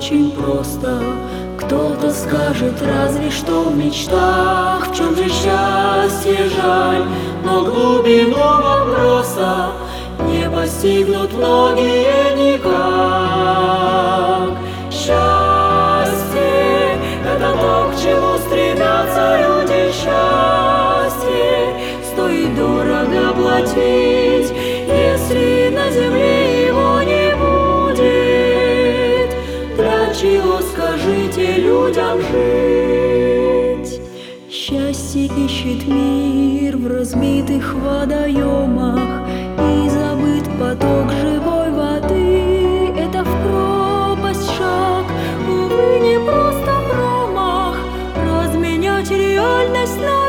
очень просто. Кто-то скажет, разве что в мечтах, в чем же счастье, жаль, но глубину вопроса не постигнут многие никак. Счастье — это то, к чему стремятся люди. Счастье стоит дорого платить, если на земле его не будет. Для чего, скажите, людям жить? Счастье ищет мир в разбитых водоемах, и забыт поток живой воды. Это в пропасть шаг, увы, не просто промах, разменять реальность на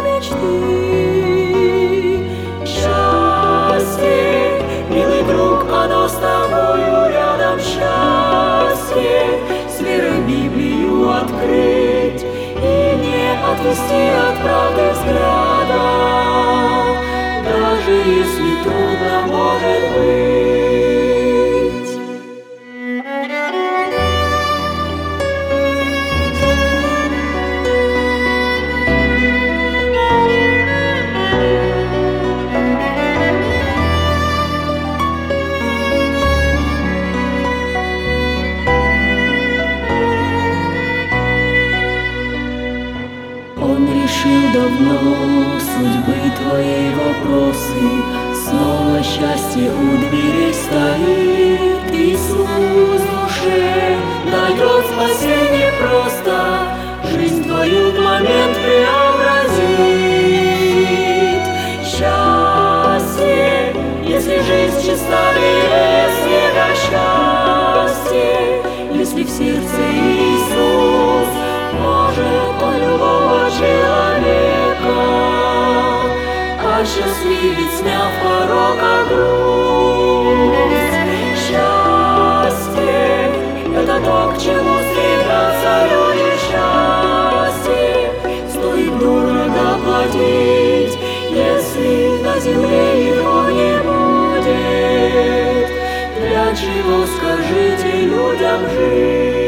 мечты. Счастье, милый друг, оно с тобою рядом. Счастье, с верой Библию открыть и не отвести от правды взгляда, даже если трудно может быть. Он решил давно судьбы твоей вопросы. Снова счастье у дверей стоит. Иисус душе дает спасение просто. Жизнь твою в момент преобразит. Счастье, если жизнь чиста, без снега. Счастье, если в сердце Иисус, может он любого человека осчастливить, сняв порока груз. Счастье — это то, к чему стремятся люди. Счастье стоит дорого платить, если на земле его не будет. Для чего, скажите, людям жить?